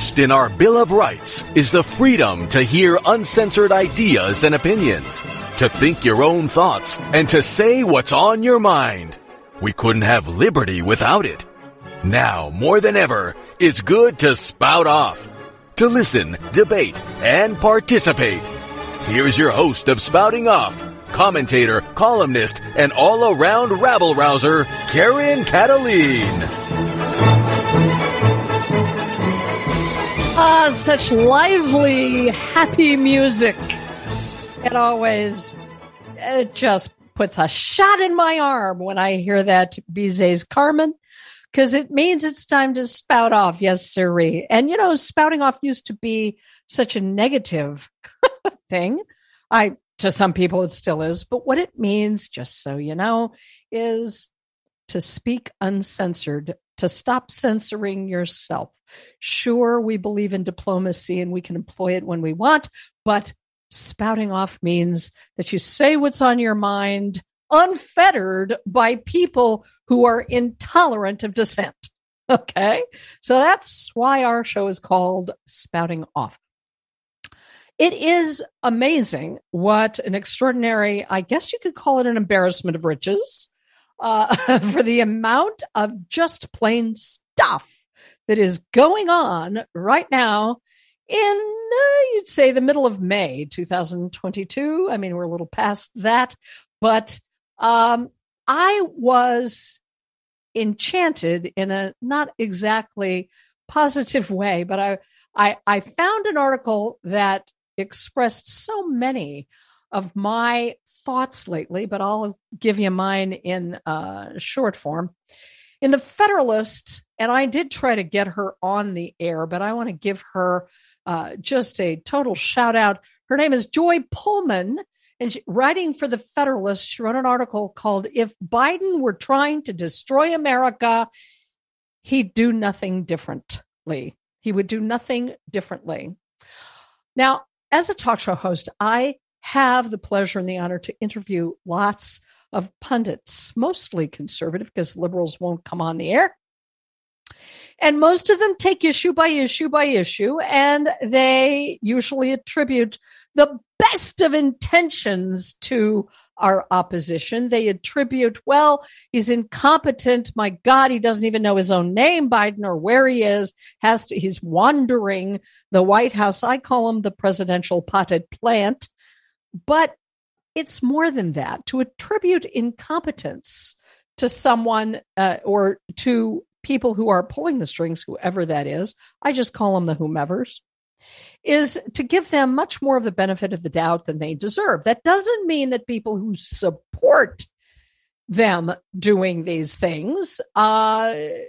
First in our Bill of Rights is the freedom to hear uncensored ideas and opinions, to think your own thoughts, and to say what's on your mind. We couldn't have liberty without it. Now, more than ever, it's good to spout off, to listen, debate, and participate. Here's your host of Spouting Off, commentator, columnist, and all-around rabble-rouser, Karen Kataline. Such lively, happy music. It just puts a shot in my arm when I hear that Bizet's Carmen, because it means it's time to spout off. Yes, sirree. And, spouting off used to be such a negative thing. To some people, it still is. But what it means, just so you know, is to speak uncensored, to stop censoring yourself. Sure, we believe in diplomacy and we can employ it when we want, but spouting off means that you say what's on your mind unfettered by people who are intolerant of dissent. Okay? So that's why our show is called Spouting Off. It is amazing what an extraordinary, I guess you could call it an embarrassment of riches, for the amount of just plain stuff that is going on right now in, you'd say, the middle of May 2022. I mean, we're a little past that, but I was enchanted in a not exactly positive way, but I found an article that expressed so many of my thoughts lately, but I'll give you mine in short form. In the Federalist, and I did try to get her on the air, but I want to give her just a total shout out. Her name is Joy Pullman, and writing for the Federalist, she wrote an article called "If Biden Were Trying to Destroy America, He'd Do Nothing Differently." He would do nothing differently. Now, as a talk show host, I have the pleasure and the honor to interview lots of pundits, mostly conservative because liberals won't come on the air. And most of them take issue by issue by issue, and they usually attribute the best of intentions to our opposition. They attribute, well, he's incompetent. My God, he doesn't even know his own name, Biden, or where he is. He's wandering the White House. I call him the presidential potted plant. But it's more than that. To attribute incompetence to someone or to people who are pulling the strings, whoever that is, I just call them the whomevers, is to give them much more of the benefit of the doubt than they deserve. That doesn't mean that people who support them doing these things are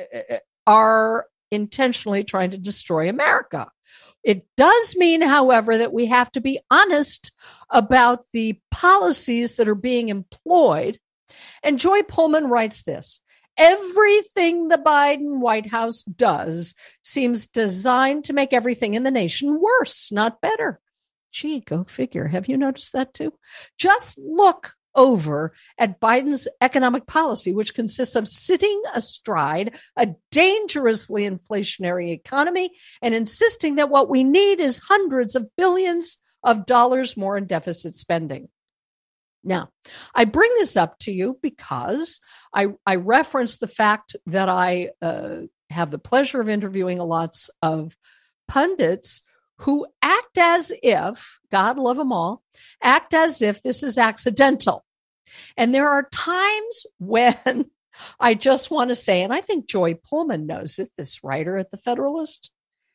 intentionally trying to destroy America. It does mean, however, that we have to be honest about the policies that are being employed. And Joy Pullman writes this: everything the Biden White House does seems designed to make everything in the nation worse, not better. Gee, go figure. Have you noticed that too? Just look over at Biden's economic policy, which consists of sitting astride a dangerously inflationary economy and insisting that what we need is hundreds of billions of dollars more in deficit spending. Now, I bring this up to you because I reference the fact that I have the pleasure of interviewing lots of pundits who act as if, God love them all, act as if this is accidental. And there are times when I just want to say, and I think Joy Pullman knows it, this writer at the Federalist.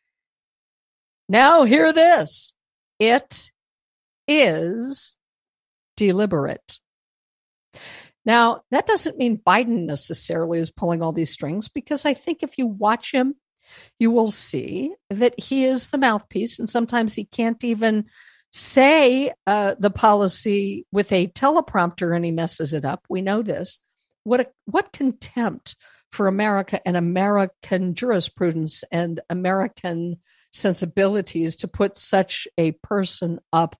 Now hear this. It is deliberate. Now, that doesn't mean Biden necessarily is pulling all these strings, because I think if you watch him, you will see that he is the mouthpiece, and sometimes he can't even say the policy with a teleprompter and he messes it up. We know this. What contempt for America and American jurisprudence and American sensibilities to put such a person up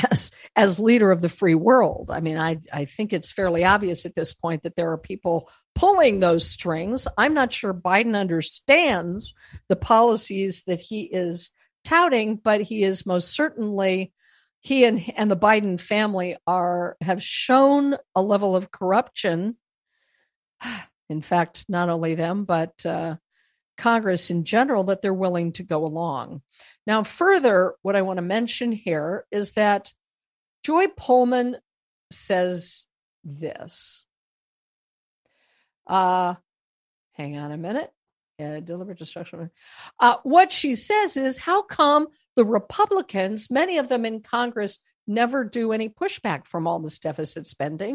as leader of the free world. I mean, I think it's fairly obvious at this point that there are people pulling those strings. I'm not sure Biden understands the policies that he is touting, but he is most certainly, he and the Biden family have shown a level of corruption. In fact, not only them, but Congress in general, that they're willing to go along. Now, further, what I want to mention here is that Joy Pullmann says this. Hang on a minute. Deliberate destruction. What she says is, how come the Republicans, many of them in Congress, never do any pushback from all this deficit spending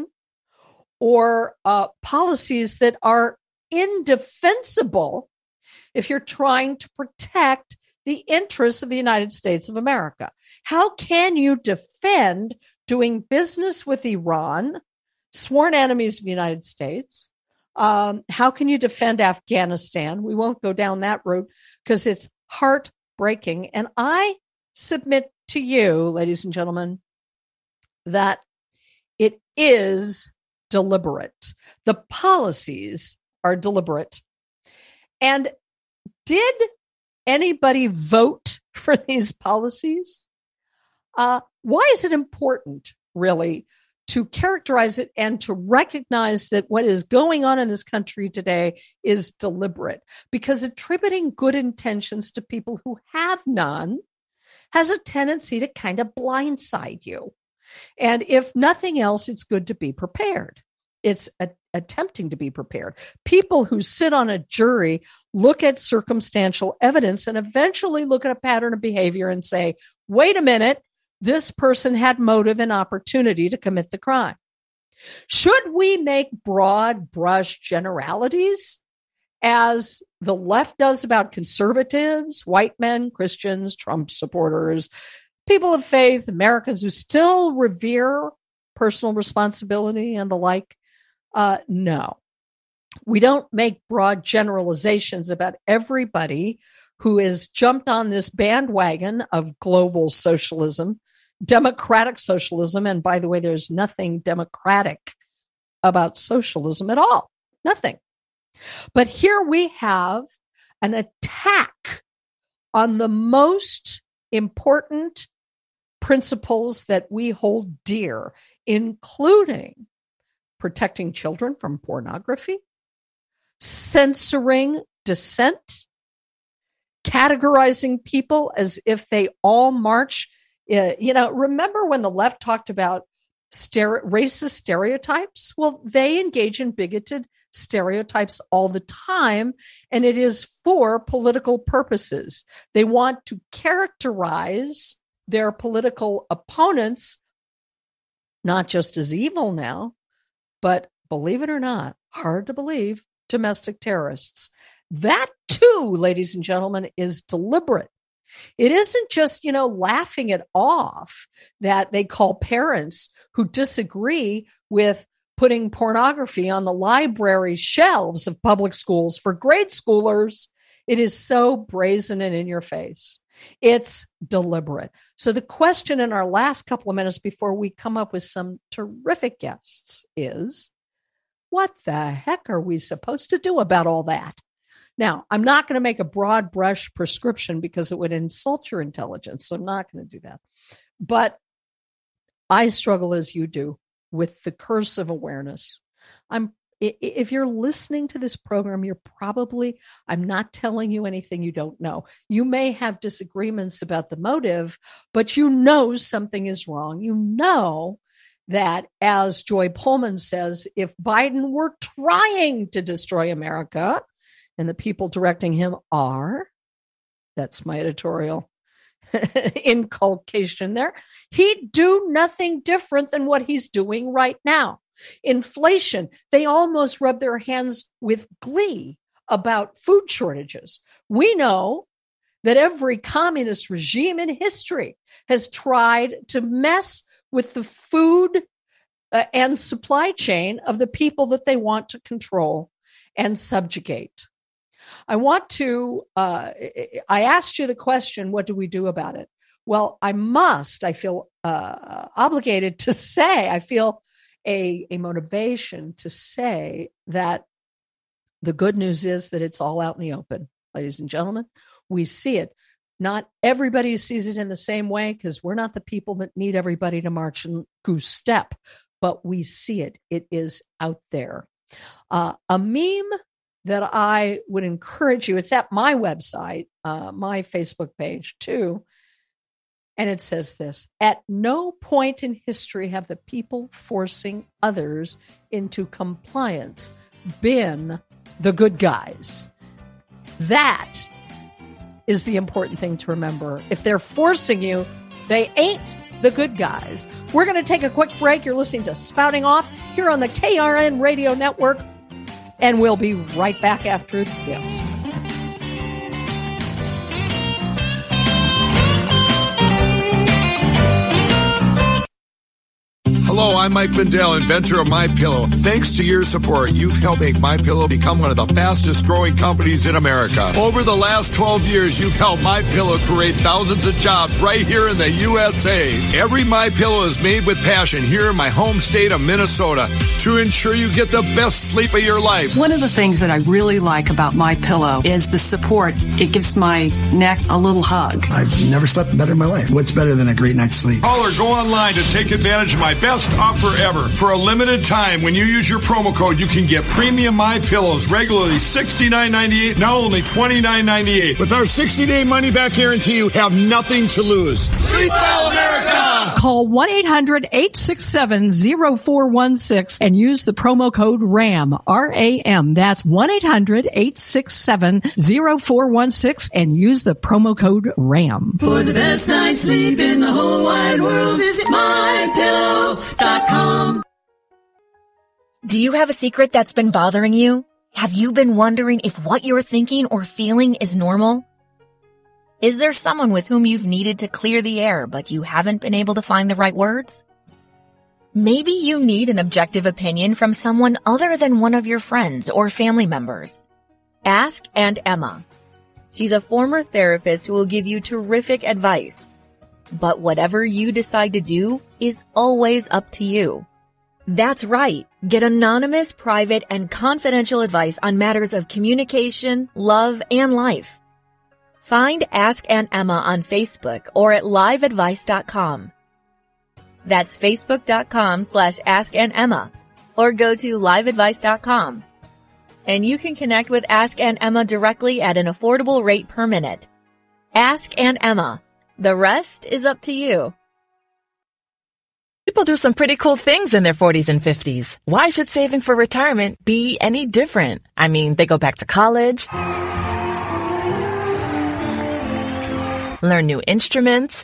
or policies that are indefensible if you're trying to protect the interests of the United States of America? How can you defend doing business with Iran, sworn enemies of the United States? How can you defend Afghanistan? We won't go down that route because it's heartbreaking. And I submit to you, ladies and gentlemen, that it is deliberate. The policies are deliberate. And did anybody vote for these policies? Why is it important, really, to characterize it and to recognize that what is going on in this country today is deliberate? Because attributing good intentions to people who have none has a tendency to kind of blindside you. And if nothing else, it's good to be prepared. It's attempting to be prepared. People who sit on a jury look at circumstantial evidence and eventually look at a pattern of behavior and say, wait a minute, this person had motive and opportunity to commit the crime. Should we make broad brush generalities, as the left does about conservatives, white men, Christians, Trump supporters, people of faith, Americans who still revere personal responsibility and the like? No. We don't make broad generalizations about everybody who has jumped on this bandwagon of global socialism, democratic socialism. And by the way, there's nothing democratic about socialism at all. Nothing. But here we have an attack on the most important principles that we hold dear, including protecting children from pornography, censoring dissent, categorizing people as if they all march. Remember when the left talked about racist stereotypes? Well, they engage in bigoted stereotypes all the time, and it is for political purposes. They want to characterize their political opponents not just as evil now, but believe it or not, hard to believe, domestic terrorists. That too, ladies and gentlemen, is deliberate. It isn't just, laughing it off that they call parents who disagree with putting pornography on the library shelves of public schools for grade schoolers. It is so brazen and in your face. It's deliberate. So the question in our last couple of minutes before we come up with some terrific guests is, what the heck are we supposed to do about all that? Now, I'm not going to make a broad brush prescription because it would insult your intelligence, so I'm not going to do that. But I struggle as you do with the curse of awareness. If you're listening to this program, I'm not telling you anything you don't know. You may have disagreements about the motive, but something is wrong. You know that, as Joy Pullmann says, if Biden were trying to destroy America, and the people directing him that's my editorial inculcation there, he'd do nothing different than what he's doing right now. Inflation, they almost rub their hands with glee about food shortages. We know that every communist regime in history has tried to mess with the food and supply chain of the people that they want to control and subjugate. I asked you the question, what do we do about it? Well, I feel obligated to say, I feel a motivation to say that The good news is that it's all out in the open, ladies and gentlemen. We see it. Not everybody sees it in the same way because we're not the people that need everybody to march in goose step, but we see it. It is out there. A meme that I would encourage you, it's at my website, my Facebook page too. And it says this: at no point in history have the people forcing others into compliance been the good guys. That is the important thing to remember. If they're forcing you, they ain't the good guys. We're going to take a quick break. You're listening to Spouting Off here on the KRN Radio Network, and we'll be right back after this. Hello, I'm Mike Lindell, inventor of MyPillow. Thanks to your support, you've helped make MyPillow become one of the fastest growing companies in America. Over the last 12 years, you've helped MyPillow create thousands of jobs right here in the USA. Every MyPillow is made with passion here in my home state of Minnesota to ensure you get the best sleep of your life. One of the things that I really like about MyPillow is the support. It gives my neck a little hug. I've never slept better in my life. What's better than a great night's sleep? Call or go online to take advantage of my best offer ever. For a limited time, when you use your promo code, you can get premium MyPillows, regularly $69.98, now only $29.98. With our 60-day money-back guarantee, you have nothing to lose. Sleep well, America! Call 1-800-867-0416 and use the promo code RAM, R-A-M. That's 1-800-867-0416 and use the promo code RAM. For the best night's sleep in the whole wide world, visit MyPillow.com. Do you have a secret that's been bothering you? Have you been wondering if what you're thinking or feeling is normal? Is there someone with whom you've needed to clear the air, but you haven't been able to find the right words? Maybe you need an objective opinion from someone other than one of your friends or family members. Ask Aunt Emma. She's a former therapist who will give you terrific advice. But whatever you decide to do is always up to you. That's right. Get anonymous, private, and confidential advice on matters of communication, love, and life. Find Ask Aunt Emma on Facebook or at liveadvice.com. That's facebook.com/AskAuntEmma or go to liveadvice.com. And you can connect with Ask Aunt Emma directly at an affordable rate per minute. Ask Aunt Emma. The rest is up to you. People do some pretty cool things in their 40s and 50s. Why should saving for retirement be any different? I mean, they go back to college, learn new instruments,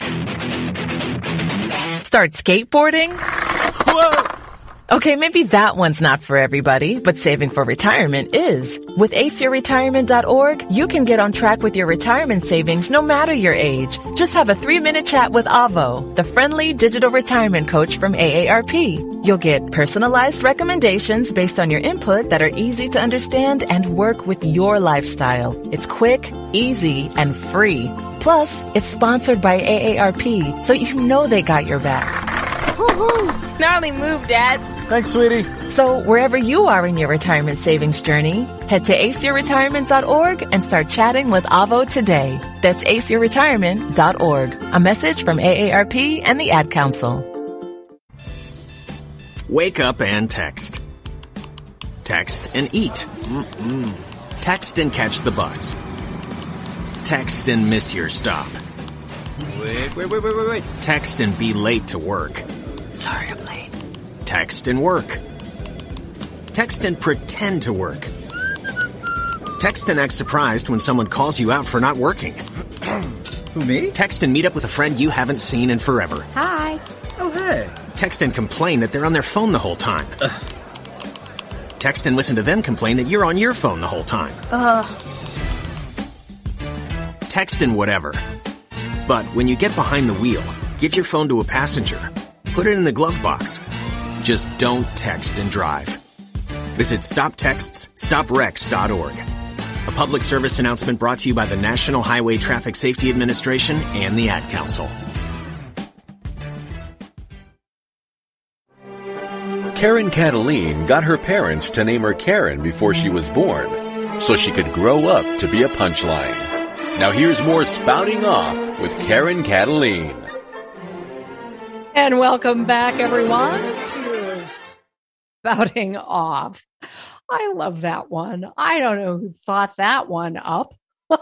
start skateboarding. Whoa! Okay, maybe that one's not for everybody, but saving for retirement is. With aceyourretirement.org, you can get on track with your retirement savings no matter your age. Just have a 3-minute chat with Avo, the friendly digital retirement coach from AARP. You'll get personalized recommendations based on your input that are easy to understand and work with your lifestyle. It's quick, easy, and free. Plus, it's sponsored by AARP, so you know they got your back. Woohoo! Gnarly move, Dad. Thanks, sweetie. So wherever you are in your retirement savings journey, head to aceyourretirement.org and start chatting with Avo today. That's aceyourretirement.org. A message from AARP and the Ad Council. Wake up and text. Text and eat. Text and catch the bus. Text and miss your stop. Wait. Text and be late to work. Sorry, I'm late. Text and work. Text and pretend to work. Text and act surprised when someone calls you out for not working. Who, me? Text and meet up with a friend you haven't seen in forever. Hi. Oh, hey. Text and complain that they're on their phone the whole time. Text and listen to them complain that you're on your phone the whole time. Text and whatever. But when you get behind the wheel, give your phone to a passenger. Put it in the glove box. Just don't text and drive. Visit StopTextsStopWrecks.org. A public service announcement brought to you by the National Highway Traffic Safety Administration and the Ad Council. Karen Cataline got her parents to name her Karen before she was born. so she could grow up to be a punchline. Now here's more Spouting Off with Karen Cataline. And welcome back, everyone, to Spouting Off. I love that one. I don't know who thought that one up.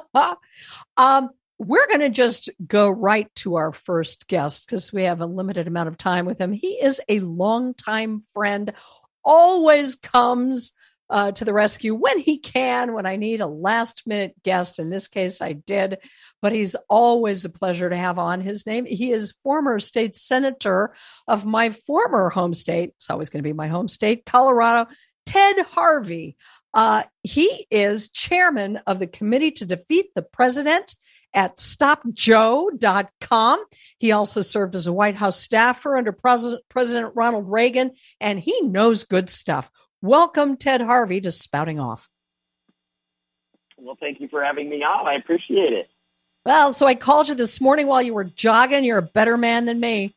We're going to just go right to our first guest because we have a limited amount of time with him. He is a longtime friend, always comes to the rescue when he can, when I need a last-minute guest. In this case, I did, but he's always a pleasure to have on. His name, he is former state senator of my former home state. It's always going to be my home state, Colorado, Ted Harvey. He is chairman of the Committee to Defeat the President at StopJoe.com. He also served as a White House staffer under President Ronald Reagan, and he knows good stuff. Welcome, Ted Harvey, to Spouting Off. Well, thank you for having me on. I appreciate it. Well, so I called you this morning while you were jogging. You're a better man than me.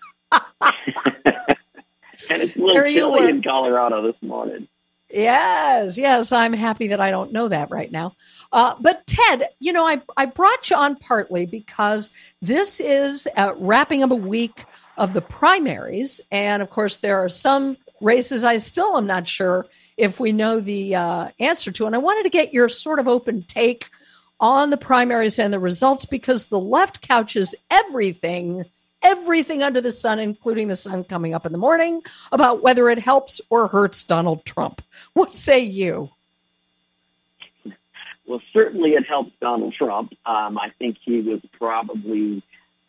And it's a little chilly in Colorado this morning. Yes, I'm happy that I don't know that right now. But Ted, you know, I brought you on partly because this is wrapping up a week of the primaries. And of course, there are some races I still am not sure if we know the answer to. And I wanted to get your sort of open take on the primaries and the results because the left couches everything under the sun, including the sun coming up in the morning, about whether it helps or hurts Donald Trump. What say you? Well, certainly it helps Donald Trump. I think he was probably,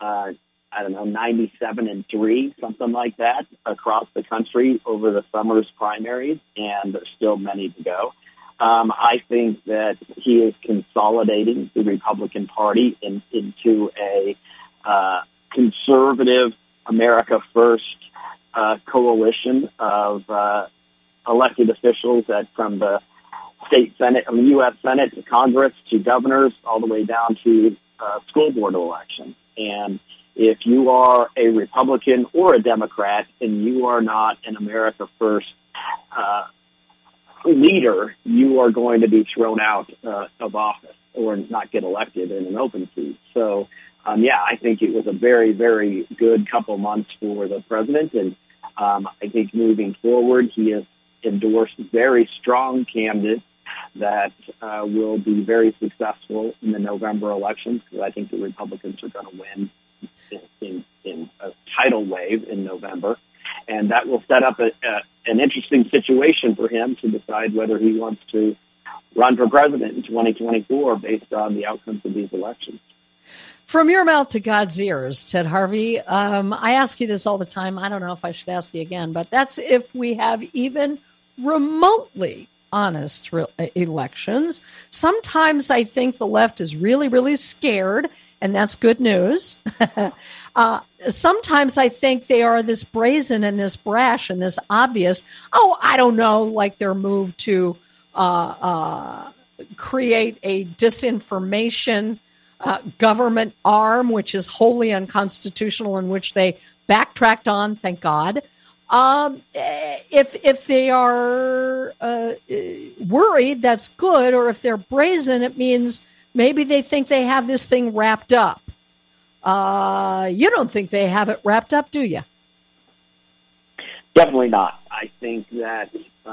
97-3, something like that, across the country over the summer's primaries, and there's still many to go. I think that he is consolidating the Republican Party into a conservative America First coalition of elected officials from the state Senate, the U.S. Senate to Congress to governors, all the way down to school board elections. And if you are a Republican or a Democrat and you are not an America First leader, you are going to be thrown out of office or not get elected in an open seat. So, I think it was a very, very good couple months for the president. And I think moving forward, he has endorsed very strong candidates that will be very successful in the November elections, because I think the Republicans are going to win in a tidal wave in November. And that will set up an interesting situation for him to decide whether he wants to run for president in 2024 based on the outcomes of these elections. From your mouth to God's ears, Ted Harvey, I ask you this all the time. I don't know if I should ask you again, but that's if we have even remotely honest elections. Sometimes I think the left is really, really scared, and that's good news. Sometimes I think they are this brazen and this brash and this obvious, I don't know, like their move to create a disinformation government arm, which is wholly unconstitutional, in which they backtracked on, thank God. If they are worried, that's good. Or if they're brazen, it means maybe they think they have this thing wrapped up. You don't think they have it wrapped up, do you? Definitely not. I think that,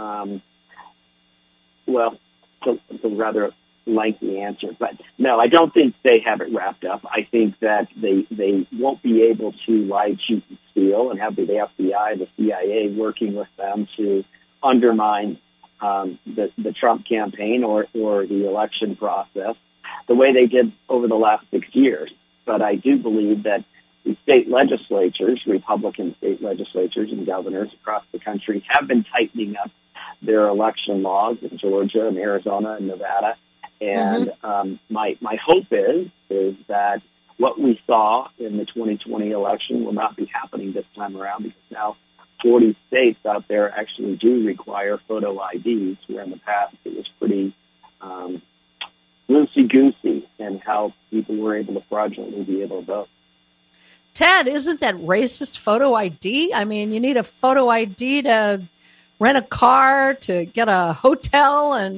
it's a rather lengthy answer, but no, I don't think they have it wrapped up. I think that they won't be able to lie, cheat, and steal, and have the FBI, the CIA working with them to undermine the Trump campaign or the election process the way they did over the last 6 years. But I do believe that the state legislatures, Republican state legislatures and governors across the country have been tightening up their election laws in Georgia and Arizona and Nevada. And my hope is that what we saw in the 2020 election will not be happening this time around, because now 40 states out there actually do require photo IDs, where in the past it was pretty loosey-goosey in how people were able to fraudulently be able to vote. Ted, isn't that racist, photo ID? I mean, you need a photo ID to rent a car, to get a hotel, and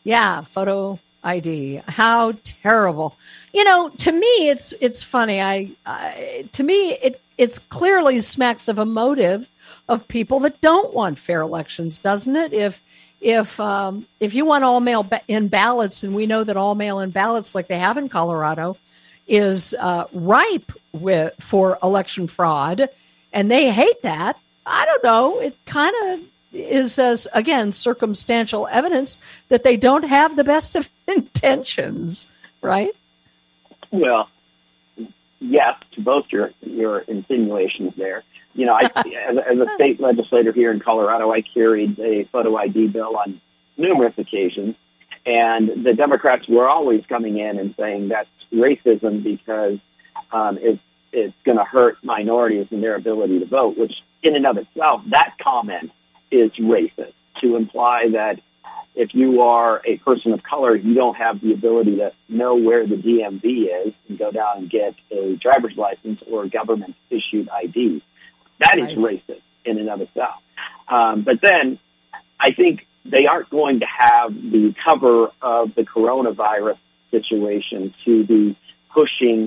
Yeah, photo ID. How terrible. To me, it's funny. To me, it's clearly smacks of a motive of people that don't want fair elections, doesn't it? If you want all mail in ballots, and we know that all mail in ballots, like they have in Colorado, is ripe for election fraud, and they hate that. I don't know. It kind of is, again, circumstantial evidence that they don't have the best of intentions, right? Well, yes, to both your insinuations there. As a state legislator here in Colorado, I carried a photo ID bill on numerous occasions, and the Democrats were always coming in and saying that's racism because it's going to hurt minorities and their ability to vote, which in and of itself, that comment is racist, to imply that if you are a person of color, you don't have the ability to know where the DMV is and go down and get a driver's license or a government-issued ID. That is racist in and of itself. But then I think they aren't going to have the cover of the coronavirus situation to be pushing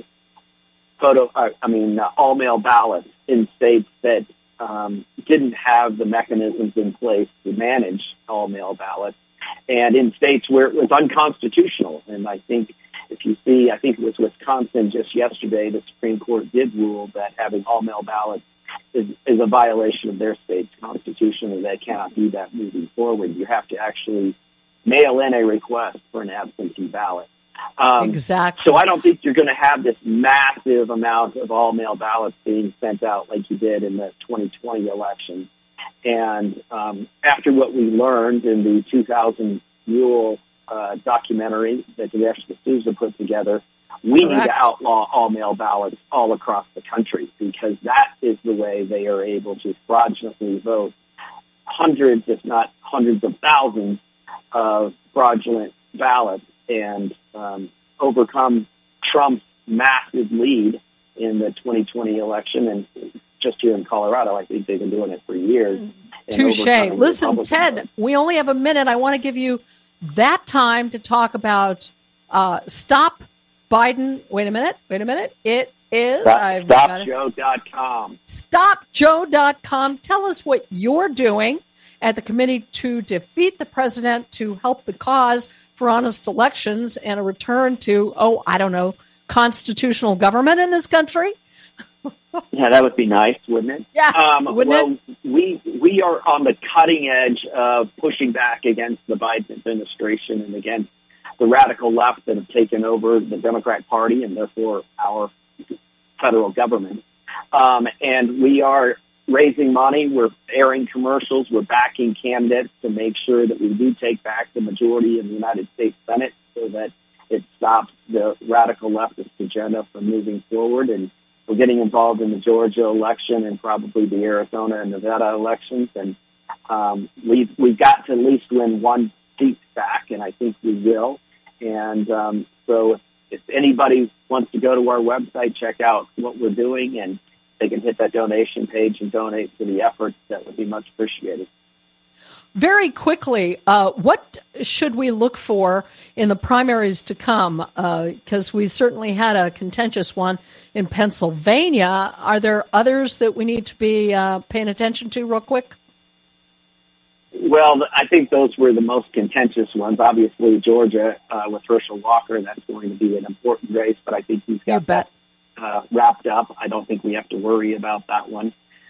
all-mail ballots in states that didn't have the mechanisms in place to manage all-mail ballots, and in states where it was unconstitutional. And I think if you see, I think it was Wisconsin just yesterday, the Supreme Court did rule that having all-mail ballots is a violation of their state's constitution, and they cannot do that moving forward. You have to actually mail in a request for an absentee ballot. Exactly. So I don't think you're going to have this massive amount of all-mail ballots being sent out like you did in the 2020 election. And after what we learned in the 2000 Rule documentary that Dinesh D'Souza put together, we need to outlaw all-mail ballots all across the country, because that is the way they are able to fraudulently vote hundreds, if not hundreds of thousands of fraudulent ballots and overcome Trump's massive lead in the 2020 election. And just here in Colorado, I think they've been doing it for years. Touche. Listen, Ted, we only have a minute. I want to give you that time to talk about Stop Biden. Wait a minute. It is StopJoe.com. StopJoe.com. Tell us what you're doing at the Committee to Defeat the President to help the cause for honest elections and a return to, constitutional government in this country. Yeah, that would be nice, wouldn't it? Yeah, wouldn't it? We are on the cutting edge of pushing back against the Biden administration and against the radical left that have taken over the Democrat Party and therefore our federal government. And we are raising money. We're airing commercials. We're backing candidates to make sure that we do take back the majority in the United States Senate so that it stops the radical leftist agenda from moving forward. And we're getting involved in the Georgia election and probably the Arizona and Nevada elections. And we've got to at least win one seat back, and I think we will. And so if anybody wants to go to our website, check out what we're doing, and they can hit that donation page and donate to the efforts. That would be much appreciated. Very quickly, what should we look for in the primaries to come? Because we certainly had a contentious one in Pennsylvania. Are there others that we need to be paying attention to real quick? Well, I think those were the most contentious ones. Obviously, Georgia with Herschel Walker, that's going to be an important race, but I think he's got that wrapped up. I don't think we have to worry about that one.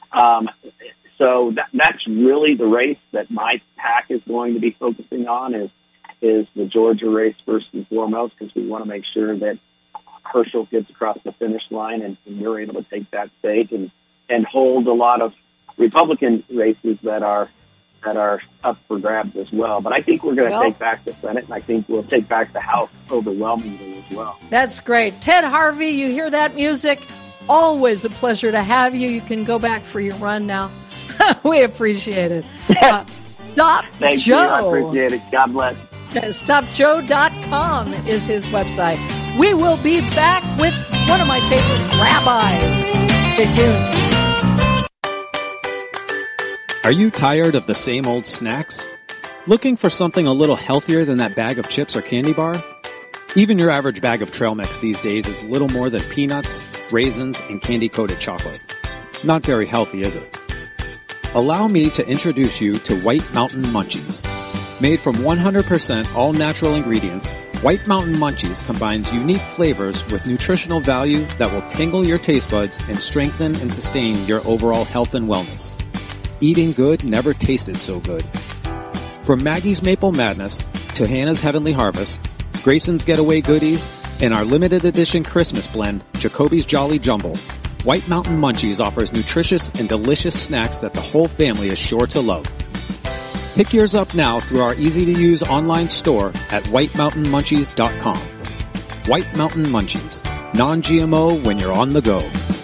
So that's really the race that my PAC is going to be focusing on is the Georgia race first and foremost, because we want to make sure that Herschel gets across the finish line and we're able to take that state and hold a lot of Republican races that are up for grabs as well. But I think we're going to take back the Senate, and I think we'll take back the House overwhelmingly as well. That's great. Ted Harvey, you hear that music? Always a pleasure to have you. You can go back for your run now. We appreciate it. Stop Thank Joe. You. I appreciate it. God bless. StopJoe.com is his website. We will be back with one of my favorite rabbis. Stay tuned. Are you tired of the same old snacks? Looking for something a little healthier than that bag of chips or candy bar? Even your average bag of trail mix these days is little more than peanuts, raisins, and candy-coated chocolate. Not very healthy, is it? Allow me to introduce you to White Mountain Munchies. Made from 100% all-natural ingredients, White Mountain Munchies combines unique flavors with nutritional value that will tingle your taste buds and strengthen and sustain your overall health and wellness. Eating good never tasted so good. From Maggie's Maple Madness to Hannah's Heavenly Harvest, Grayson's Getaway Goodies, and our limited edition Christmas blend, Jacoby's Jolly Jumble, White Mountain Munchies offers nutritious and delicious snacks that the whole family is sure to love. Pick yours up now through our easy-to-use online store at whitemountainmunchies.com. White Mountain Munchies. Non-GMO when you're on the go.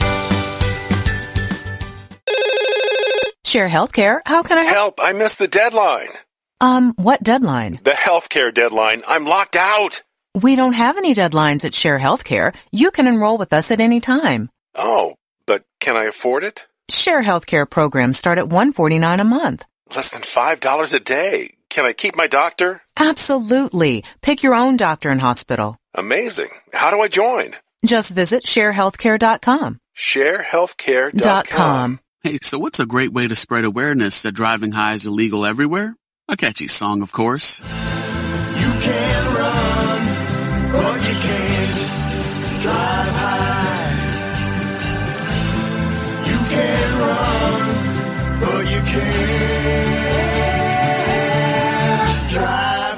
Share Healthcare, how can I help? I missed the deadline. What deadline? The healthcare deadline. I'm locked out. We don't have any deadlines at Share Healthcare. You can enroll with us at any time. Oh, but can I afford it? Share Healthcare programs start at $149 a month. Less than $5 a day. Can I keep my doctor? Absolutely. Pick your own doctor and hospital. Amazing. How do I join? Just visit sharehealthcare.com. Sharehealthcare.com. Hey, so what's a great way to spread awareness that driving high is illegal everywhere? A catchy song, of course. You can run, but you can't drive high. You can run, but you can't drive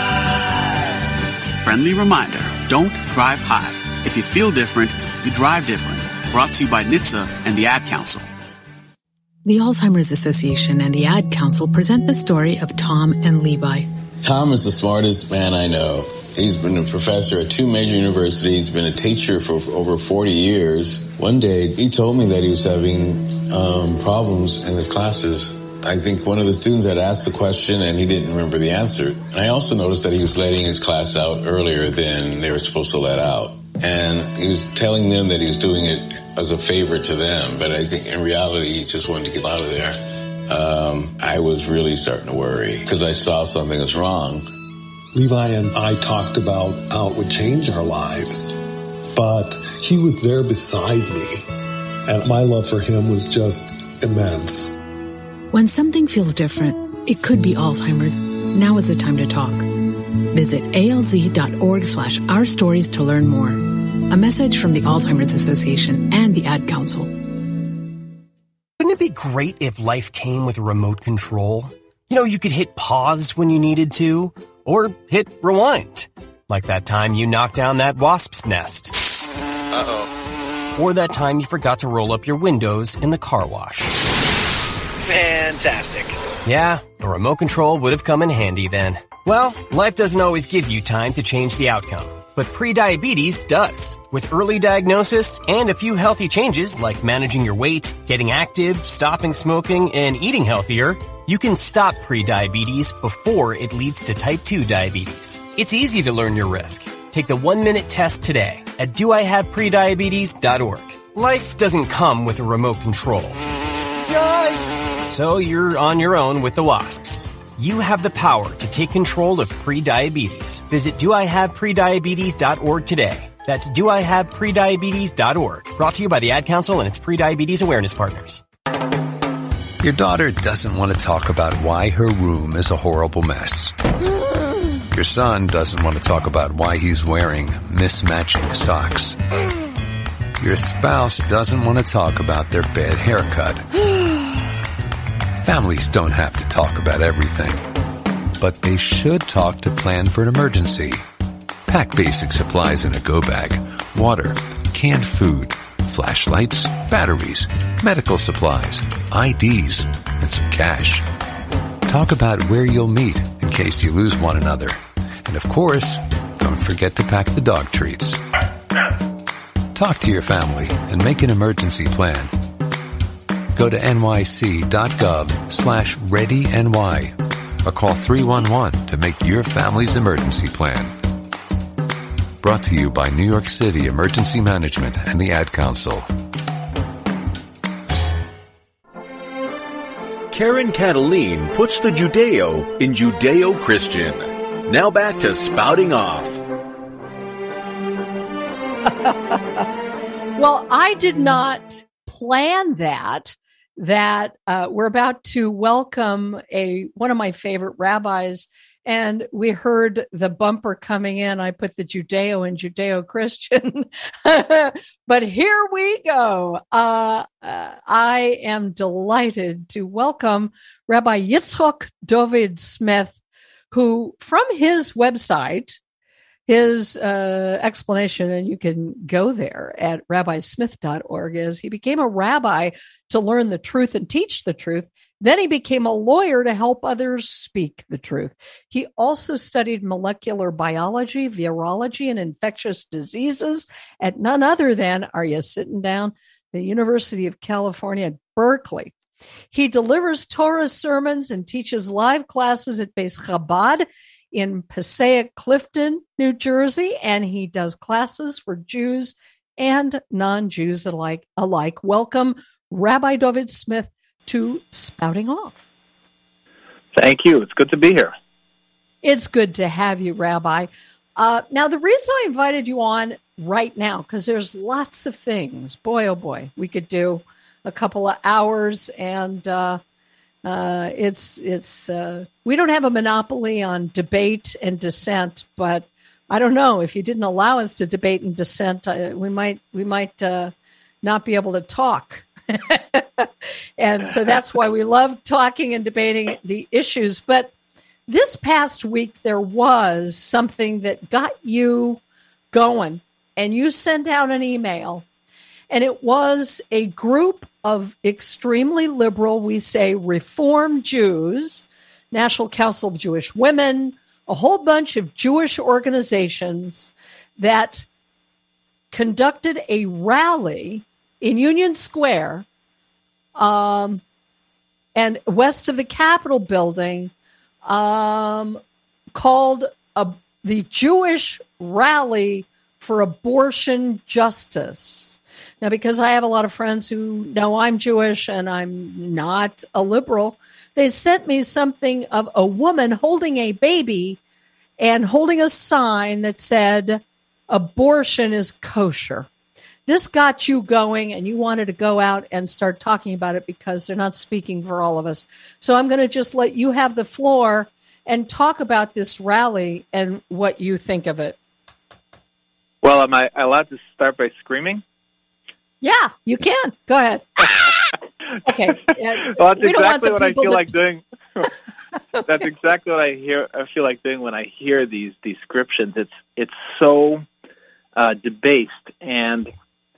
high. Friendly reminder, don't drive high. If you feel different, you drive different. Brought to you by NHTSA and the Ad Council. The Alzheimer's Association and the Ad Council present the story of Tom and Levi. Tom is the smartest man I know. He's been a professor at 2 major universities, been a teacher for over 40 years. One day, he told me that he was having problems in his classes. I think one of the students had asked the question and he didn't remember the answer. And I also noticed that he was letting his class out earlier than they were supposed to let out. And he was telling them that he was doing it as a favor to them, but I think in reality he just wanted to get out of there. I was really starting to worry because I saw something was wrong. Levi and I talked about how it would change our lives, but he was there beside me, and my love for him was just immense. When something feels different, it could be Alzheimer's. Now is the time to talk. Visit alz.org/ourstories to learn more. A message from the Alzheimer's Association and the Ad Council. Wouldn't it be great if life came with a remote control? You know, you could hit pause when you needed to, or hit rewind. Like that time you knocked down that wasp's nest. Uh-oh. Or that time you forgot to roll up your windows in the car wash. Fantastic. Yeah, a remote control would have come in handy then. Well, life doesn't always give you time to change the outcome, but prediabetes does. With early diagnosis and a few healthy changes like managing your weight, getting active, stopping smoking, and eating healthier, you can stop prediabetes before it leads to type 2 diabetes. It's easy to learn your risk. Take the 1-minute test today at doihaveprediabetes.org. Life doesn't come with a remote control. Yikes! So you're on your own with the wasps. You have the power to take control of prediabetes. Visit doihaveprediabetes.org today. That's doihaveprediabetes.org. Brought to you by the Ad Council and its prediabetes awareness partners. Your daughter doesn't want to talk about why her room is a horrible mess. Your son doesn't want to talk about why he's wearing mismatching socks. Your spouse doesn't want to talk about their bad haircut. Families don't have to talk about everything, but they should talk to plan for an emergency. Pack basic supplies in a go bag, water, canned food, flashlights, batteries, medical supplies, IDs, and some cash. Talk about where you'll meet in case you lose one another. And of course, don't forget to pack the dog treats. Talk to your family and make an emergency plan. Go to nyc.gov/readyny or call 311 to make your family's emergency plan. Brought to you by New York City Emergency Management and the Ad Council. Karen Cataline puts the Judeo in Judeo-Christian. Now back to Spouting Off. Well, I did not plan that we're about to welcome one of my favorite rabbis, and we heard the bumper coming in. I put the Judeo and Judeo-Christian, but here we go. I am delighted to welcome Rabbi Yitzchok David Smith, who from his website, his explanation, and you can go there at rabbismith.org, is he became a rabbi to learn the truth and teach the truth. Then he became a lawyer to help others speak the truth. He also studied molecular biology, virology, and infectious diseases at none other than, are you sitting down, the University of California at Berkeley. He delivers Torah sermons and teaches live classes at Beis Chabad in Passaic Clifton, New Jersey, and he does classes for Jews and non-Jews alike. Welcome, Rabbi David Smith, to Spouting Off. Thank you. It's good to be here. It's good to have you, Rabbi. Now, the reason I invited you on right now, because there's lots of things. Boy, oh boy, we could do a couple of hours, and we don't have a monopoly on debate and dissent, but I don't know, if you didn't allow us to debate and dissent, we might not be able to talk. And so that's why we love talking and debating the issues. But this past week, there was something that got you going, and you sent out an email, and it was a group of extremely liberal, we say Reform Jews, National Council of Jewish Women, a whole bunch of Jewish organizations that conducted a rally in Union Square and west of the Capitol building called the Jewish Rally for Abortion Justice. Now, because I have a lot of friends who know I'm Jewish and I'm not a liberal, they sent me something of a woman holding a baby and holding a sign that said, abortion is kosher. This got you going, and you wanted to go out and start talking about it because they're not speaking for all of us. So I'm going to just let you have the floor and talk about this rally and what you think of it. Well, am I allowed to start by screaming? Yeah, you can. Go ahead. Okay. Well, that's exactly what I feel like doing. That's exactly what I feel like doing when I hear these descriptions. It's so debased, and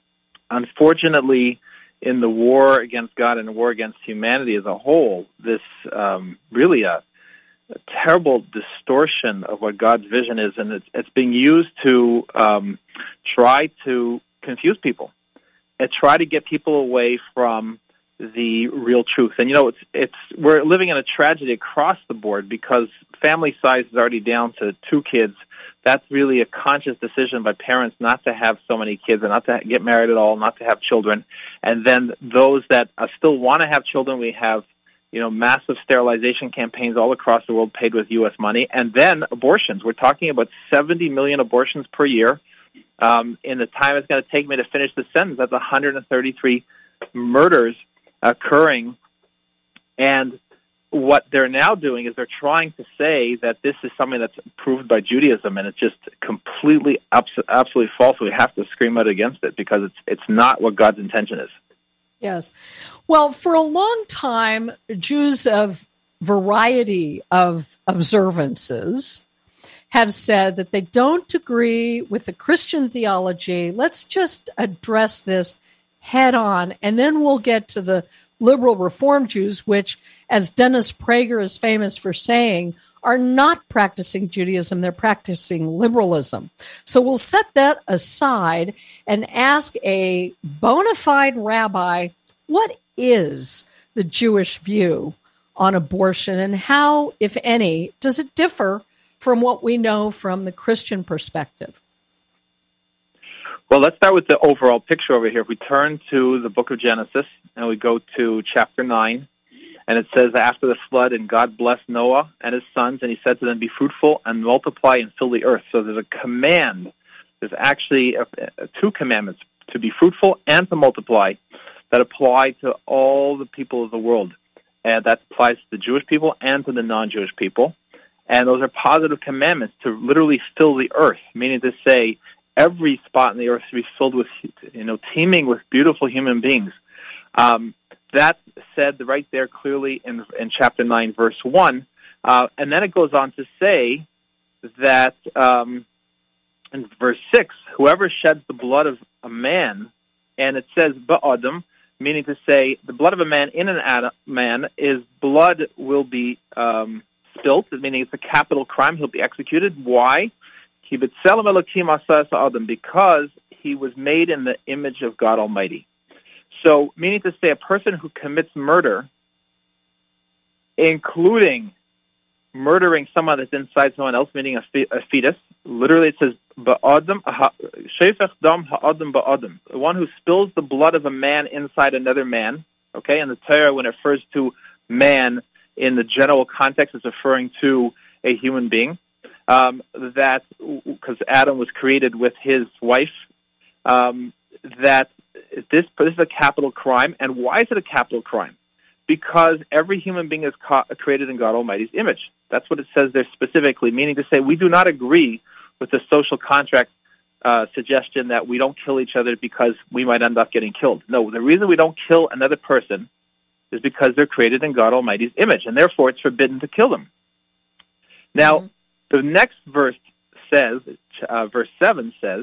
unfortunately, in the war against God and the war against humanity as a whole, this really a terrible distortion of what God's vision is, and it's being used to try to confuse people and try to get people away from the real truth. And we're living in a tragedy across the board because family size is already down to 2 kids. That's really a conscious decision by parents not to have so many kids and not to get married at all, not to have children. And then those that still want to have children, we have massive sterilization campaigns all across the world paid with U.S. money. And then abortions. We're talking about 70 million abortions per year. In the time it's going to take me to finish the sentence, that's 133 murders occurring. And what they're now doing is they're trying to say that this is something that's approved by Judaism, and it's just completely, absolutely false. We have to scream out against it because it's not what God's intention is. Yes. Well, for a long time, Jews of variety of observances have said that they don't agree with the Christian theology. Let's just address this head on, and then we'll get to the liberal Reform Jews, which, as Dennis Prager is famous for saying, are not practicing Judaism, they're practicing liberalism. So we'll set that aside and ask a bona fide rabbi, what is the Jewish view on abortion, and how, if any, does it differ from what we know from the Christian perspective? Well, let's start with the overall picture over here. If we turn to the book of Genesis and we go to chapter 9, And it says, after the flood, and God blessed Noah and his sons, and he said to them, be fruitful and multiply and fill the earth. So there's a command. There's actually two commandments, to be fruitful and to multiply, that apply to all the people of the world. And that applies to the Jewish people and to the non-Jewish people. And those are positive commandments to literally fill the earth, meaning to say every spot in the earth should be filled with, teeming with beautiful human beings. That's said right there clearly in chapter 9, verse 1. And then it goes on to say that in verse 6, whoever sheds the blood of a man, and it says ba'adam, meaning to say the blood of a man in an man is blood will be spilt, meaning it's a capital crime. He'll be executed. Why? Because he was made in the image of God Almighty. So, meaning to say a person who commits murder, including murdering someone that's inside someone else, meaning a fetus, literally it says, shefech dam ha'adam ba'adam, the one who spills the blood of a man inside another man, okay? And the Torah, when it refers to man in the general context, is referring to a human being, that, because Adam was created with his wife, that this is a capital crime. And why is it a capital crime? Because every human being is created in God Almighty's image. That's what it says there specifically, meaning to say we do not agree with the social contract suggestion that we don't kill each other because we might end up getting killed. No, the reason we don't kill another person is because they're created in God Almighty's image, and therefore it's forbidden to kill them. Now, the next verse says, verse 7 says,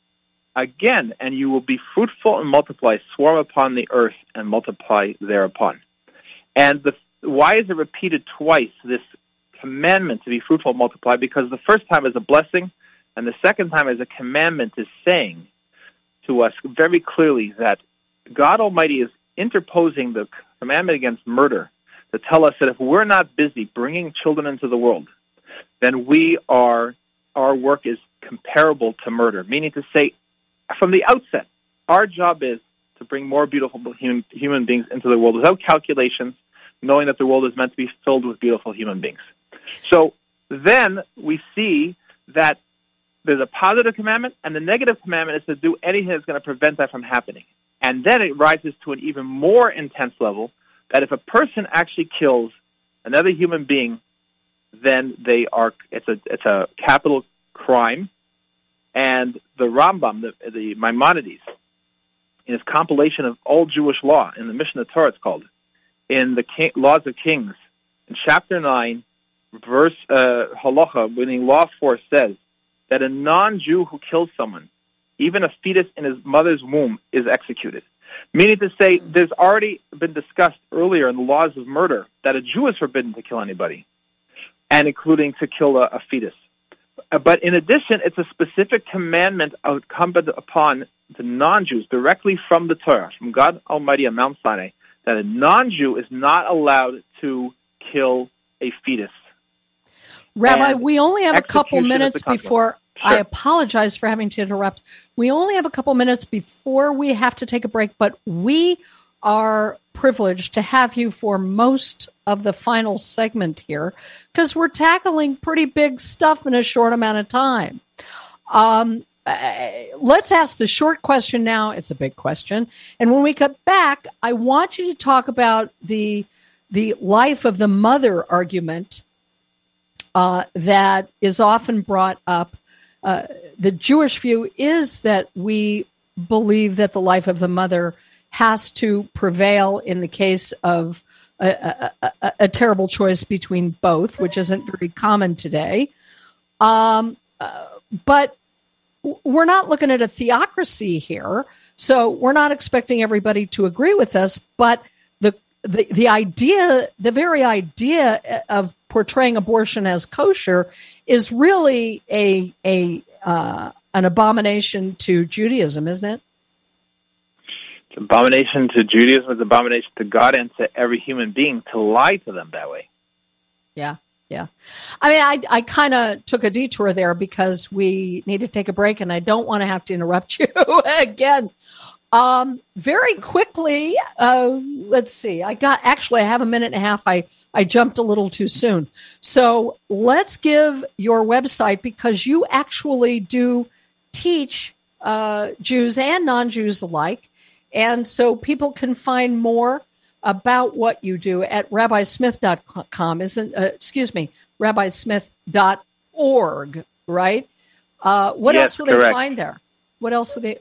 again, and you will be fruitful and multiply, swarm upon the earth and multiply thereupon. And why is it repeated twice, this commandment to be fruitful and multiply? Because the first time is a blessing, and the second time is a commandment, is saying to us very clearly that God Almighty is interposing the commandment against murder to tell us that if we're not busy bringing children into the world, then our work is comparable to murder, meaning to say, from the outset, our job is to bring more beautiful human beings into the world without calculations, knowing that the world is meant to be filled with beautiful human beings. So then we see that there's a positive commandment, and the negative commandment is to do anything that's going to prevent that from happening. And then it rises to an even more intense level, that if a person actually kills another human being, then it's a capital crime. And the Rambam, the Maimonides, in his compilation of all Jewish law, in the Mishnah Torah it's called, in the Laws of Kings, in chapter 9, verse halacha, meaning law 4, says that a non-Jew who kills someone, even a fetus in his mother's womb, is executed. Meaning to say, there's already been discussed earlier in the laws of murder that a Jew is forbidden to kill anybody, and including to kill a fetus. But in addition, it's a specific commandment incumbent upon the non-Jews directly from the Torah, from God Almighty on Mount Sinai, that a non-Jew is not allowed to kill a fetus. Rabbi, we only have a couple minutes before. Sure. I apologize for having to interrupt. We only have a couple minutes before we have to take a break, but we are privileged to have you for most of the final segment here because we're tackling pretty big stuff in a short amount of time. Let's ask the short question now. It's a big question. And when we come back, I want you to talk about the life of the mother argument that is often brought up. The Jewish view is that we believe that the life of the mother has to prevail in the case of a terrible choice between both, which isn't very common today. But we're not looking at a theocracy here, so we're not expecting everybody to agree with us. But the idea, the very idea of portraying abortion as kosher, is really an abomination to Judaism, isn't it? It's an abomination to Judaism. It's an abomination to God and to every human being to lie to them that way. Yeah. I mean, I kind of took a detour there because we need to take a break, and I don't want to have to interrupt you again. Very quickly, let's see. I have a minute and a half. I jumped a little too soon. So let's give your website, because you actually do teach Jews and non-Jews alike. And so people can find more about what you do at rabbismith.com, rabbismith.org, right? What else will they find there? What else will they...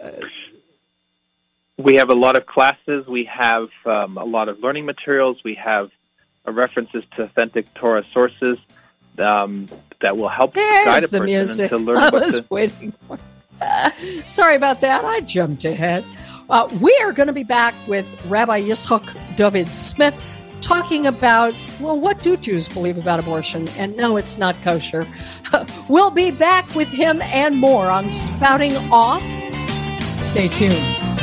We have a lot of classes. We have a lot of learning materials. We have references to authentic Torah sources that will help guide a person to learn what to... waiting for. Sorry about that. I jumped ahead. We are going to be back with Rabbi Yitzchak David Smith talking about, well, what do Jews believe about abortion? And no, it's not kosher. We'll be back with him and more on Spouting Off. Stay tuned.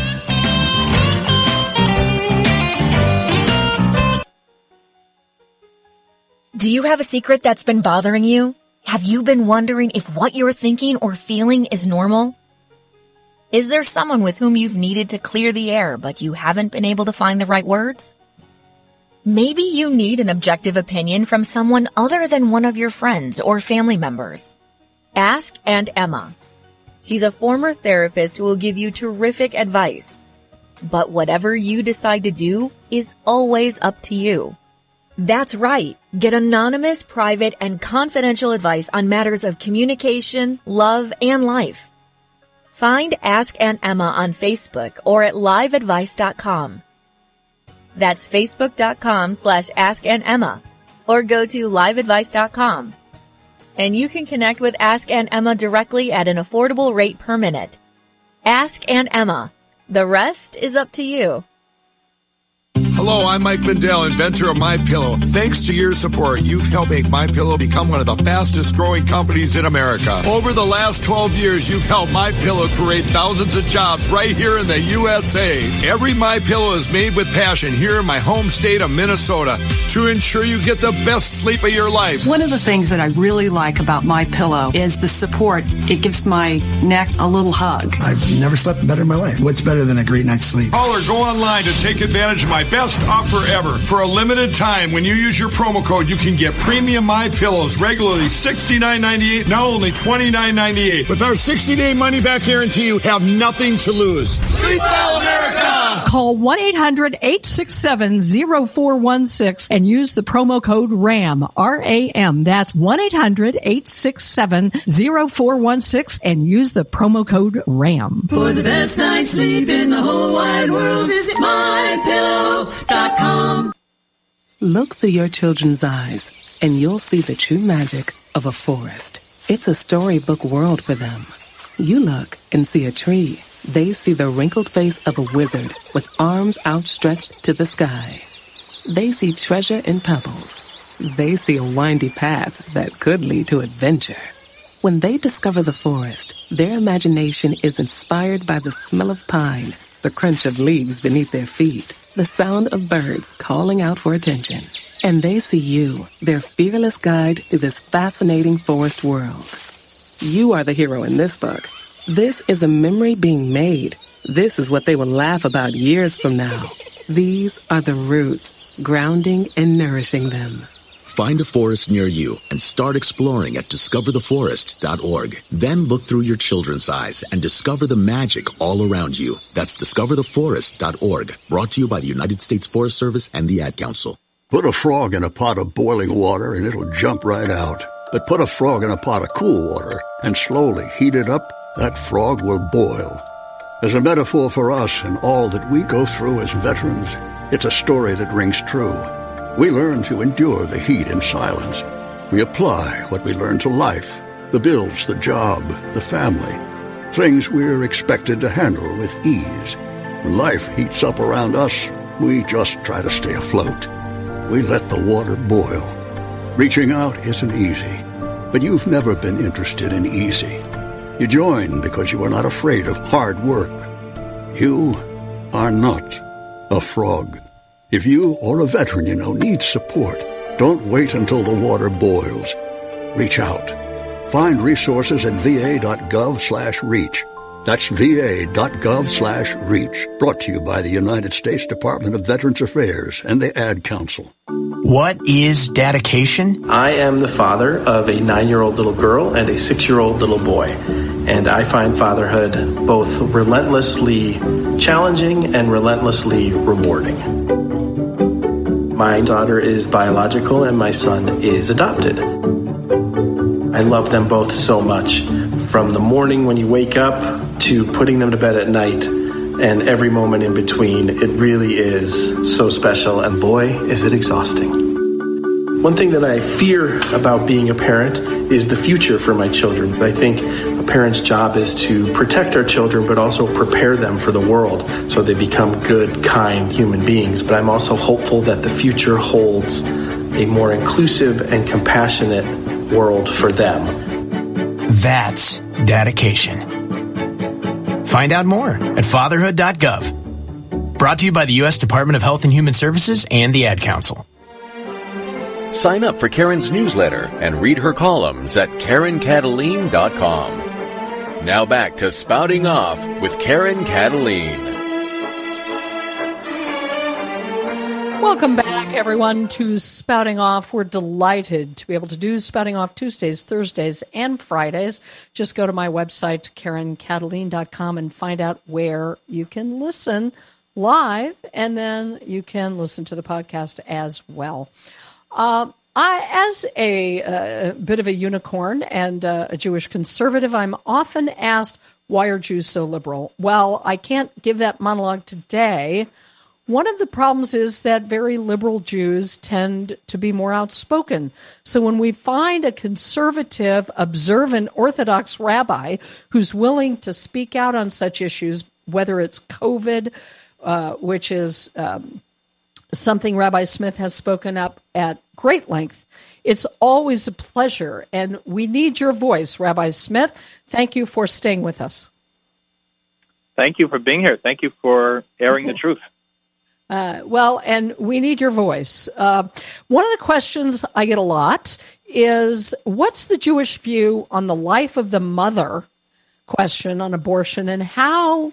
Do you have a secret that's been bothering you? Have you been wondering if what you're thinking or feeling is normal? Is there someone with whom you've needed to clear the air, but you haven't been able to find the right words? Maybe you need an objective opinion from someone other than one of your friends or family members. Ask Aunt Emma. She's a former therapist who will give you terrific advice. But whatever you decide to do is always up to you. That's right. Get anonymous, private, and confidential advice on matters of communication, love, and life. Find Ask Aunt Emma on Facebook or at liveadvice.com. That's facebook.com/AskAuntEmma or go to liveadvice.com. And you can connect with Ask Aunt Emma directly at an affordable rate per minute. Ask Aunt Emma. The rest is up to you. Hello, I'm Mike Lindell, inventor of MyPillow. Thanks to your support, you've helped make MyPillow become one of the fastest growing companies in America. Over the last 12 years, you've helped MyPillow create thousands of jobs right here in the USA. Every MyPillow is made with passion here in my home state of Minnesota to ensure you get the best sleep of your life. One of the things that I really like about MyPillow is the support. It gives my neck a little hug. I've never slept better in my life. What's better than a great night's sleep? Call or go online to take advantage of my best offer ever. For a limited time, when you use your promo code, you can get premium MyPillows, regularly $69.98, now only $29.98. With our 60-day money-back guarantee, you have nothing to lose. Sleep well, America! Call 1-800-867-0416 and use the promo code RAM, R-A-M. That's 1-800-867-0416 and use the promo code RAM. For the best night's sleep in the whole wide world, visit MyPillow.com. Look through your children's eyes, and you'll see the true magic of a forest. It's a storybook world for them. You look and see a tree. They see the wrinkled face of a wizard with arms outstretched to the sky. They see treasure in pebbles. They see a windy path that could lead to adventure. When they discover the forest, their imagination is inspired by the smell of pine, the crunch of leaves beneath their feet, the sound of birds calling out for attention. And they see you, their fearless guide through this fascinating forest world. You are the hero in this book. This is a memory being made. This is what they will laugh about years from now. These are the roots, grounding and nourishing them. Find a forest near you and start exploring at discovertheforest.org. Then look through your children's eyes and discover the magic all around you. That's discovertheforest.org. Brought to you by the United States Forest Service and the Ad Council. Put a frog in a pot of boiling water and it'll jump right out. But put a frog in a pot of cool water and slowly heat it up, that frog will boil. As a metaphor for us and all that we go through as veterans, it's a story that rings true. We learn to endure the heat in silence. We apply what we learn to life, the bills, the job, the family, things we're expected to handle with ease. When life heats up around us, we just try to stay afloat. We let the water boil. Reaching out isn't easy, but you've never been interested in easy. You join because you are not afraid of hard work. You are not a frog. If you or a veteran you know needs support, don't wait until the water boils. Reach out. Find resources at va.gov/reach. That's va.gov/reach. Brought to you by the United States Department of Veterans Affairs and the Ad Council. What is dedication? I am the father of a 9-year-old little girl and a 6-year-old little boy. And I find fatherhood both relentlessly challenging and relentlessly rewarding. My daughter is biological and my son is adopted. I love them both so much. From the morning when you wake up to putting them to bed at night and every moment in between, it really is so special, and boy, is it exhausting. One thing that I fear about being a parent is the future for my children. I think a parent's job is to protect our children, but also prepare them for the world so they become good, kind human beings. But I'm also hopeful that the future holds a more inclusive and compassionate world for them. That's dedication. Find out more at fatherhood.gov. Brought to you by the U.S. Department of Health and Human Services and the Ad Council. Sign up for Karen's newsletter and read her columns at KarenKataline.com. Now back to Spouting Off with Karen Kataline. Welcome back, everyone, to Spouting Off. We're delighted to be able to do Spouting Off Tuesdays, Thursdays, and Fridays. Just go to my website, KarenKataline.com, and find out where you can listen live, and then you can listen to the podcast as well. As a bit of a unicorn and a Jewish conservative, I'm often asked, why are Jews so liberal? Well, I can't give that monologue today. One of the problems is that very liberal Jews tend to be more outspoken. So when we find a conservative, observant Orthodox rabbi who's willing to speak out on such issues, whether it's COVID, which is something Rabbi Smith has spoken up at great length, it's always a pleasure. And we need your voice, Rabbi Smith. Thank you for staying with us. Thank you for being here. Thank you for airing the truth. Well, and we need your voice. One of the questions I get a lot is, what's the Jewish view on the life of the mother question on abortion, and how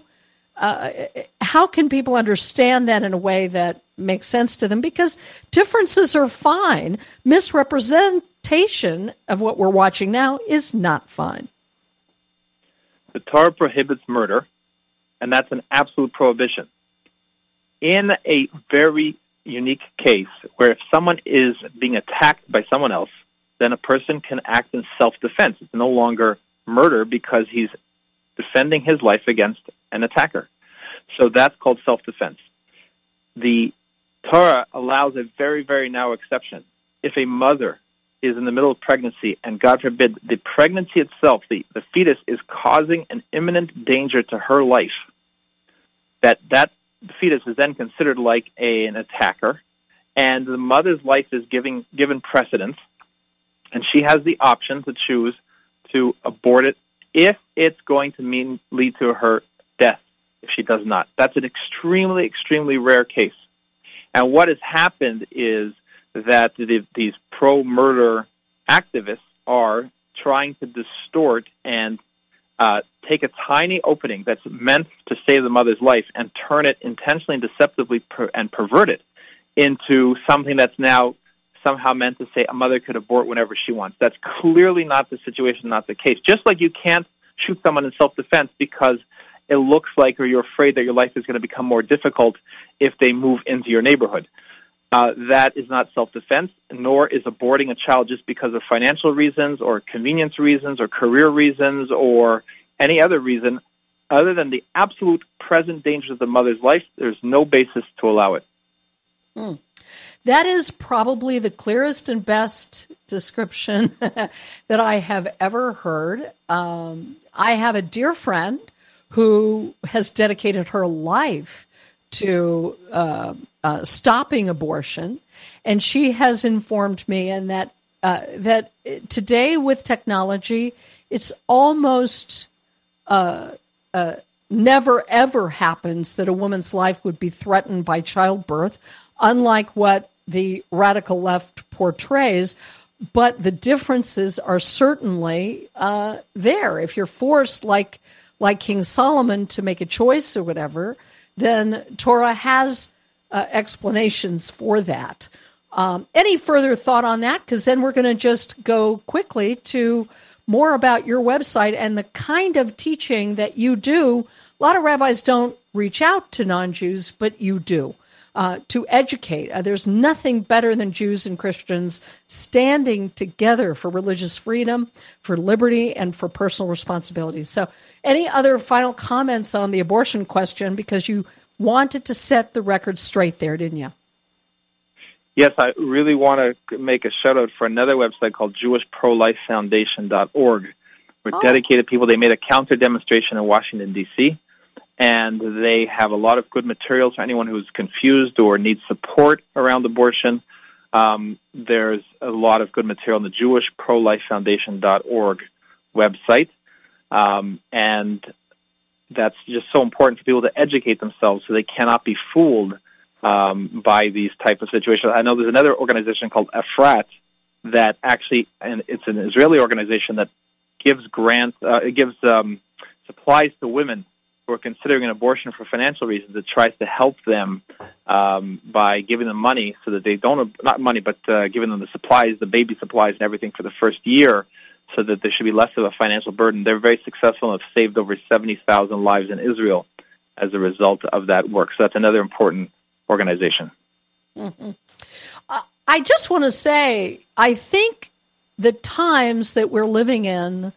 can people understand that in a way that makes sense to them? Because differences are fine. Misrepresentation of what we're watching now is not fine. The Torah prohibits murder, and that's an absolute prohibition. In a very unique case where if someone is being attacked by someone else, then a person can act in self-defense. It's no longer murder because he's defending his life against an attacker. So that's called self-defense. The Torah allows a very, very narrow exception. If a mother is in the middle of pregnancy and, God forbid, the pregnancy itself, the fetus, is causing an imminent danger to her life, that fetus is then considered like an attacker, and the mother's life is given precedence, and she has the option to choose to abort it if it's going to lead to her death if she does not. That's an extremely, extremely rare case. And what has happened is that these pro-murder activists are trying to distort and take a tiny opening that's meant to save the mother's life and turn it intentionally and deceptively and pervert it into something that's now somehow meant to say a mother could abort whenever she wants. That's clearly not the situation, not the case. Just like you can't shoot someone in self-defense because it looks like or you're afraid that your life is going to become more difficult if they move into your neighborhood. That is not self-defense, nor is aborting a child just because of financial reasons or convenience reasons or career reasons or any other reason other than the absolute present dangers of the mother's life. There's no basis to allow it. That is probably the clearest and best description that I have ever heard. I have a dear friend who has dedicated her life to stopping abortion, and she has informed me and that today with technology, it's almost never ever happens that a woman's life would be threatened by childbirth, unlike what the radical left portrays. But the differences are certainly there. If you're forced, like like King Solomon to make a choice or whatever, then Torah has explanations for that. Any further thought on that? Because then we're going to just go quickly to more about your website and the kind of teaching that you do. A lot of rabbis don't reach out to non-Jews, but you do. To educate. There's nothing better than Jews and Christians standing together for religious freedom, for liberty, and for personal responsibility. So any other final comments on the abortion question? Because you wanted to set the record straight there, didn't you? Yes, I really want to make a shout-out for another website called JewishProLifeFoundation.org. We're dedicated people. They made a counter-demonstration in Washington, D.C., and they have a lot of good materials for anyone who's confused or needs support around abortion. There's a lot of good material on the JewishProLifeFoundation.org website, and that's just so important for people to educate themselves so they cannot be fooled by these type of situations. I know there's another organization called Efrat that actually, and it's an Israeli organization that gives grants, supplies to women who are considering an abortion for financial reasons. It tries to help them by giving them money so that they don't, not money, but giving them the supplies, the baby supplies and everything for the first year so that there should be less of a financial burden. They're very successful and have saved over 70,000 lives in Israel as a result of that work. So that's another important organization. Mm-hmm. I just want to say, I think the times that we're living in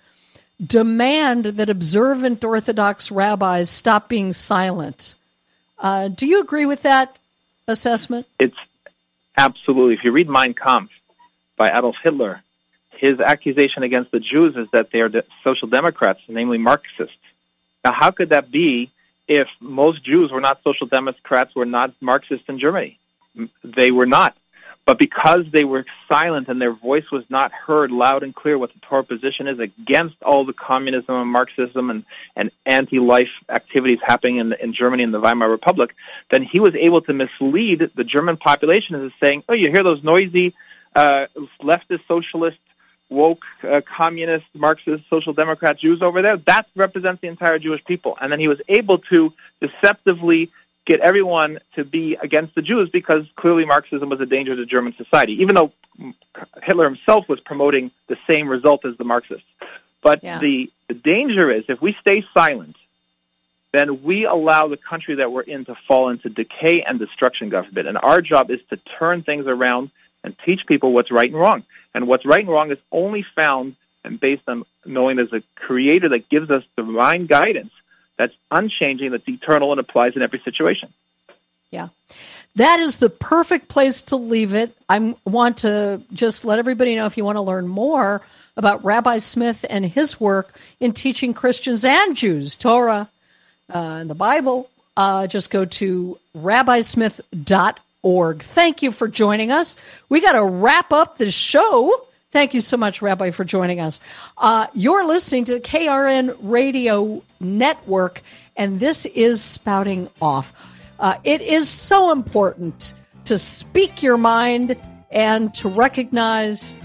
demand that observant Orthodox rabbis stop being silent. Do you agree with that assessment? It's absolutely. If you read Mein Kampf by Adolf Hitler, his accusation against the Jews is that they are social democrats, namely Marxists. Now, how could that be if most Jews were not social democrats, were not Marxists in Germany? They were not. But because they were silent and their voice was not heard loud and clear what the Torah position is against all the communism and Marxism and anti-life activities happening in Germany and the Weimar Republic, then he was able to mislead the German population as saying, oh, you hear those noisy leftist, socialist, woke, communist, Marxist, social democrat Jews over there? That represents the entire Jewish people. And then he was able to deceptively get everyone to be against the Jews because clearly Marxism was a danger to German society, even though Hitler himself was promoting the same result as the Marxists. But the danger is if we stay silent, then we allow the country that we're in to fall into decay and destruction, God forbid. And our job is to turn things around and teach people what's right and wrong. And what's right and wrong is only found and based on knowing there's a creator that gives us divine guidance that's unchanging, that's eternal, and applies in every situation. Yeah. That is the perfect place to leave it. I want to just let everybody know if you want to learn more about Rabbi Smith and his work in teaching Christians and Jews, Torah, and the Bible, just go to rabbismith.org. Thank you for joining us. We got to wrap up the show. Thank you so much, Rabbi, for joining us. You're listening to the KRN Radio Network, and this is Spouting Off. It is so important to speak your mind and to recognize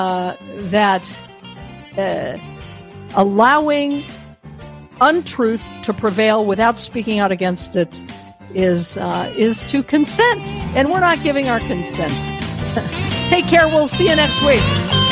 that allowing untruth to prevail without speaking out against it is to consent, and we're not giving our consent. Take care. We'll see you next week.